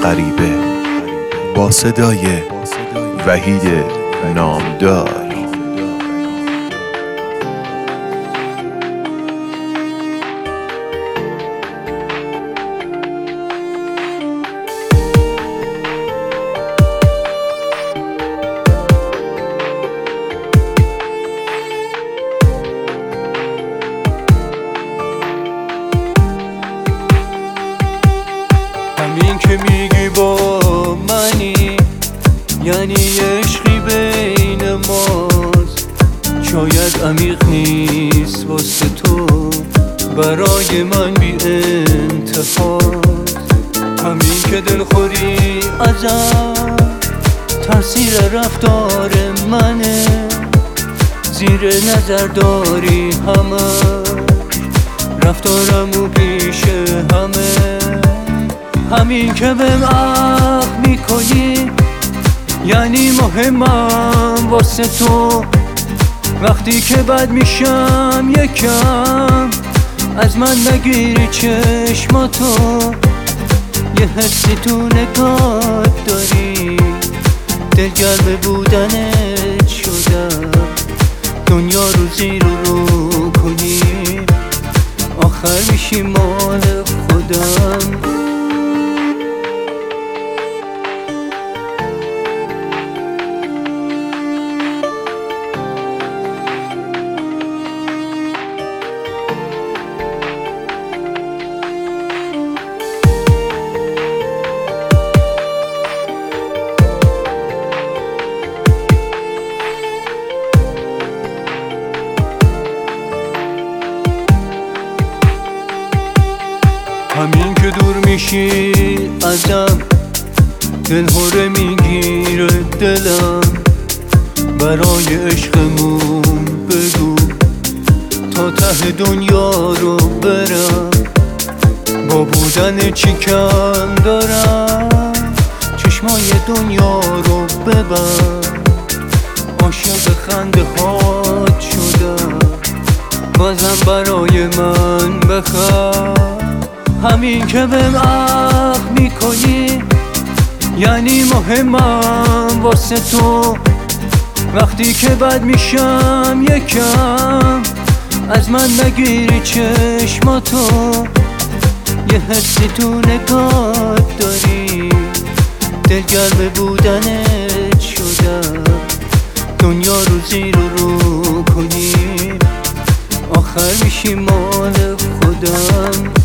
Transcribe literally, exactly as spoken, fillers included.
غریبه با صدای وحید نامدار. همین که میگی با منی یعنی عشقی بین ماست، شاید عمیق نیست واسه تو، برای من بی انتهاست. همین که دلخوری ازم تاثیر رفتار منه، زیر نظر داری همه رفتارمو پیش همه. همین که بهم عهد میکنی یعنی مهمم واسه تو، وقتی که بد میشم یکم از من نگیری چشماتو. یه حسی تو نگات داری، دلگرم بودنت شدم، دنیا رو زیر و رو کنی آخر میشی مال خودم. همین که دور میشی ازم دلهوره میگیره دلم، برای عشقمون بگو تا ته دنیا رو برم. با بودن چی کم دارم، چشمای دنیا رو ببند. عاشق خنده هات شدم، بازم برای من بخند. همین که بهم عهد میکنی یعنی مهمم واسه تو، وقتی که بد میشم یکم از من نگیری چشماتو. یه حسی تو نگات داری، دلگرم بودنت شدم، دنیا رو زیر و رو کنی آخر میشی مال خودم.